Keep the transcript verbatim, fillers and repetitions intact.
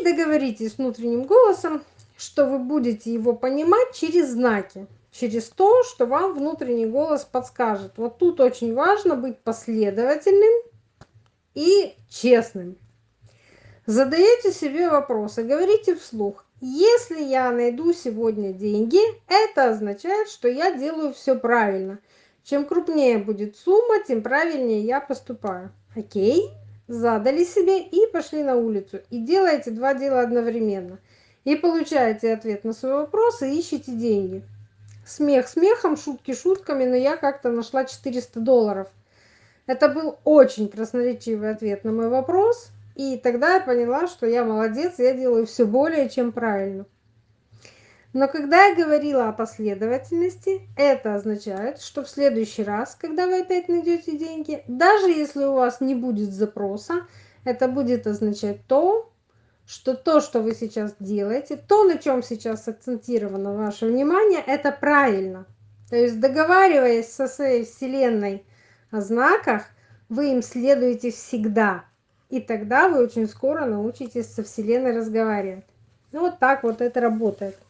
договоритесь с внутренним голосом, что вы будете его понимать через знаки, через то, что вам внутренний голос подскажет. Вот тут очень важно быть последовательным и честным. Задаете себе вопросы, говорите вслух. Если я найду сегодня деньги, это означает, что я делаю все правильно. Чем крупнее будет сумма, тем правильнее я поступаю. Окей? Задали себе и пошли на улицу. И делаете два дела одновременно. И получаете ответ на свой вопрос и ищете деньги. Смех смехом, шутки шутками, но я как-то нашла четыреста долларов. Это был очень красноречивый ответ на мой вопрос. И тогда я поняла, что я молодец, я делаю все более чем правильно. Но когда я говорила о последовательности, это означает, что в следующий раз, когда вы опять найдете деньги, даже если у вас не будет запроса, это будет означать то, что то, что вы сейчас делаете, то, на чем сейчас акцентировано ваше внимание, это правильно. То есть, договариваясь со своей Вселенной о знаках, вы им следуете всегда. И тогда вы очень скоро научитесь со Вселенной разговаривать. Ну, вот так вот это работает.